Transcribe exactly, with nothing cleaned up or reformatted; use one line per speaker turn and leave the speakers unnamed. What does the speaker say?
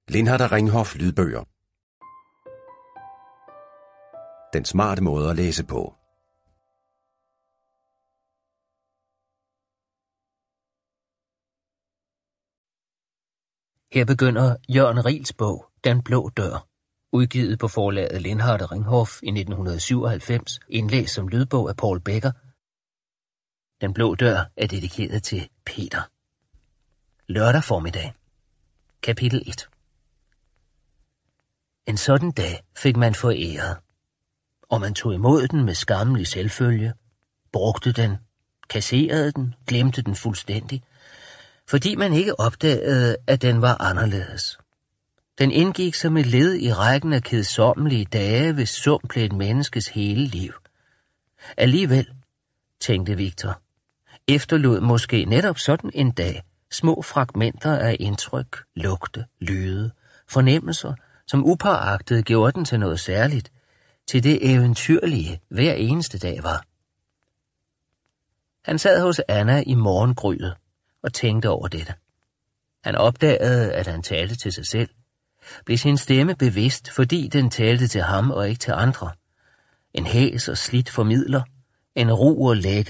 Lindhardt Ringhof lydbøger. Den smarte måde at læse på.
Her begynder Jørgen Riels bog, Den blå dør, udgivet på forlaget Lindhardt Ringhof i nitten syvoghalvfems, indlæst som lydbog af Paul Becker. Den blå dør er dedikeret til Peter. Lørdag formiddag. Kapitel et. En sådan dag fik man foræret, og man tog imod den med skammelig selvfølge, brugte den, kasserede den, glemte den fuldstændig, fordi man ikke opdagede, at den var anderledes. Den indgik som et led i rækken af kedsommelige dage, hvis sum blev et menneskes hele liv. Alligevel, tænkte Victor, efterlod måske netop sådan en dag små fragmenter af indtryk, lugte, lyde, fornemmelser, som upåagtet gjorde den til noget særligt, til det eventyrlige hver eneste dag var. Han sad hos Anna i morgengryet og tænkte over dette. Han opdagede, at han talte til sig selv, blev sin stemme bevidst, fordi den talte til ham og ikke til andre. En hæs og slidt formidler, en ru og lække